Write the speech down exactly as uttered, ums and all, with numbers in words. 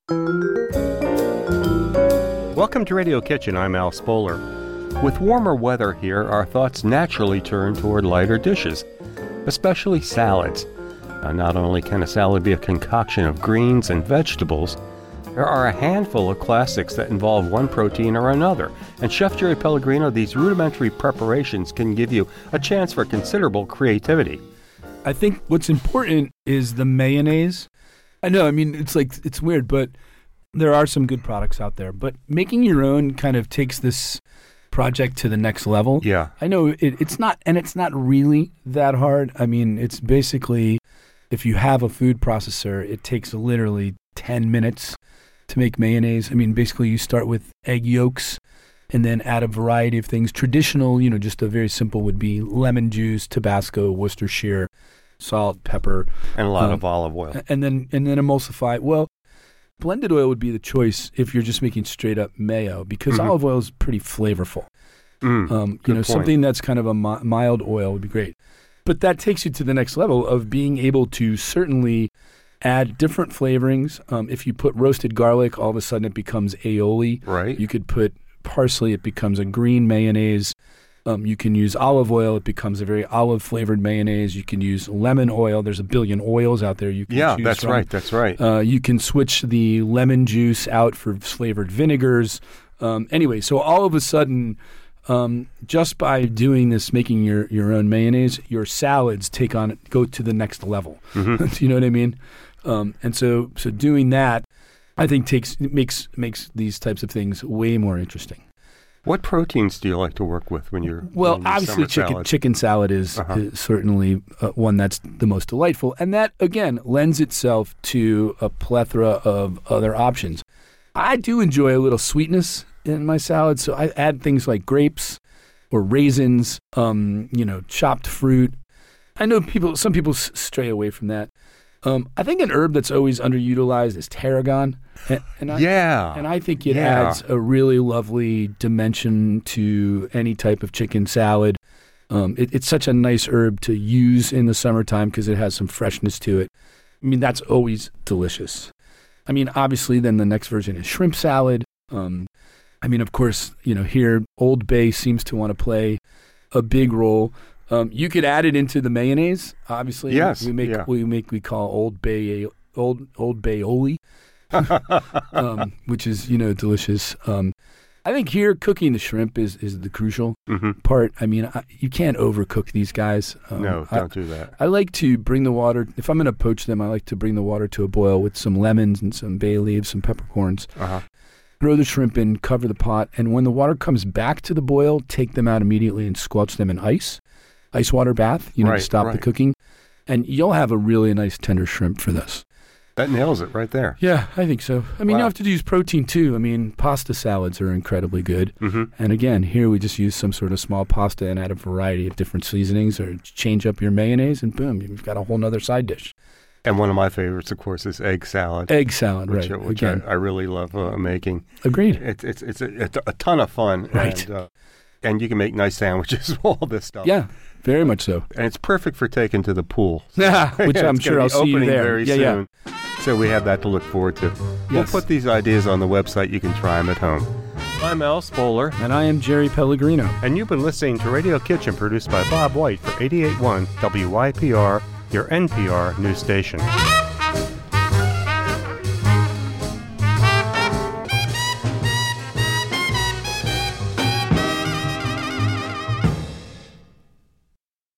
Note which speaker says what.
Speaker 1: Welcome to Radio Kitchen. I'm Al Spoler. With warmer weather here, our thoughts naturally turn toward lighter dishes, especially salads. Now, not only can a salad be a concoction of greens and vegetables, there are a handful of classics that involve one protein or another. And Chef Jerry Pellegrino, these rudimentary preparations can give you a chance for considerable creativity.
Speaker 2: I think what's important is the mayonnaise. I know, I mean, it's like, it's weird, but there are some good products out there. But making your own kind of takes this project to the next level.
Speaker 1: Yeah.
Speaker 2: I know it, it's not, and it's not really that hard. I mean, it's basically, if you have a food processor, it takes literally ten minutes to make mayonnaise. I mean, basically you start with egg yolks and then add a variety of things. Traditional, you know, just a very simple would be lemon juice, Tabasco, Worcestershire, salt, pepper.
Speaker 1: And a lot
Speaker 2: um,
Speaker 1: of olive oil.
Speaker 2: And then and then emulsify. Well, blended oil would be the choice if you're just making straight up mayo, because mm-hmm. olive oil is pretty flavorful.
Speaker 1: Mm,
Speaker 2: um, you know,
Speaker 1: point.
Speaker 2: Something that's kind of a mi- mild oil would be great. But that takes you to the next level of being able to certainly add different flavorings. Um, if you put roasted garlic, all of a sudden it becomes aioli.
Speaker 1: Right.
Speaker 2: You could put parsley, it becomes a green mayonnaise. Um, you can use olive oil, it becomes a very olive-flavored mayonnaise. You can use lemon oil. There's a billion oils out there you can
Speaker 1: yeah,
Speaker 2: choose
Speaker 1: that's
Speaker 2: from.
Speaker 1: right, that's right.
Speaker 2: Uh, you can switch the lemon juice out for flavored vinegars. Um, anyway, so all of a sudden, um, just by doing this, making your, your own mayonnaise, your salads take on go to the next level.
Speaker 1: Mm-hmm.
Speaker 2: Do you know what I mean? Um, and so, so doing that, I think takes makes makes these types of things way more interesting.
Speaker 1: What proteins do you like to work with when you're
Speaker 2: well?
Speaker 1: when you
Speaker 2: Obviously, chicken
Speaker 1: salad?
Speaker 2: chicken salad is,
Speaker 1: uh-huh.
Speaker 2: is certainly uh, one that's the most delightful, and that again lends itself to a plethora of other options. I do enjoy a little sweetness in my salad, so I add things like grapes or raisins, um, you know, chopped fruit. I know people. Some people s- stray away from that. Um, I think an herb that's always underutilized is tarragon. And, and I,
Speaker 1: yeah.
Speaker 2: And I think it
Speaker 1: yeah.
Speaker 2: adds a really lovely dimension to any type of chicken salad. Um, it, it's such a nice herb to use in the summertime because it has some freshness to it. I mean, that's always delicious. I mean, obviously, then the next version is shrimp salad. Um, I mean, of course, you know, here Old Bay seems to want to play a big role. Um, you could add it into the mayonnaise, obviously.
Speaker 1: Yes,
Speaker 2: we make
Speaker 1: yeah.
Speaker 2: we make we call Old Bay Old Old Bayoli, um, which is you know delicious. Um, I think here cooking the shrimp is, is the crucial
Speaker 1: mm-hmm.
Speaker 2: part. I mean, I, you can't overcook these guys. Um,
Speaker 1: no, don't
Speaker 2: I,
Speaker 1: do that.
Speaker 2: I like to bring the water. If I'm going to poach them, I like to bring the water to a boil with some lemons and some bay leaves, some peppercorns.
Speaker 1: Uh-huh.
Speaker 2: Throw the shrimp in, cover the pot, and when the water comes back to the boil, take them out immediately and squelch them in ice. Ice water bath, you know,
Speaker 1: right,
Speaker 2: to stop
Speaker 1: right.
Speaker 2: the cooking. And you'll have a really nice tender shrimp for this.
Speaker 1: That nails it right there.
Speaker 2: Yeah, I think so. I mean,
Speaker 1: Wow.
Speaker 2: you have to use protein too. I mean, pasta salads are incredibly good.
Speaker 1: Mm-hmm.
Speaker 2: And again, here we just use some sort of small pasta and add a variety of different seasonings or change up your mayonnaise and boom, you've got a whole nother side dish.
Speaker 1: And one of my favorites, of course, is egg salad.
Speaker 2: Egg salad,
Speaker 1: which,
Speaker 2: right.
Speaker 1: Which
Speaker 2: again.
Speaker 1: I, I really love uh, making.
Speaker 2: Agreed.
Speaker 1: It's it's it's a, it's a ton of fun.
Speaker 2: Right.
Speaker 1: And, uh, and you can make nice sandwiches with all this stuff.
Speaker 2: Yeah, very much so.
Speaker 1: And it's perfect for taking to the pool.
Speaker 2: Yeah, which I'm
Speaker 1: It's
Speaker 2: sure
Speaker 1: gonna
Speaker 2: I'll
Speaker 1: be
Speaker 2: see you
Speaker 1: opening
Speaker 2: there.
Speaker 1: very
Speaker 2: yeah,
Speaker 1: soon.
Speaker 2: yeah.
Speaker 1: So we have that to look forward to. We'll
Speaker 2: Yes.
Speaker 1: put these ideas on the website. You can try them at home. I'm Al Spoler.
Speaker 2: And I am Jerry Pellegrino.
Speaker 1: And you've been listening to Radio Kitchen, produced by Bob White for eighty-eight point one W Y P R, your N P R news station.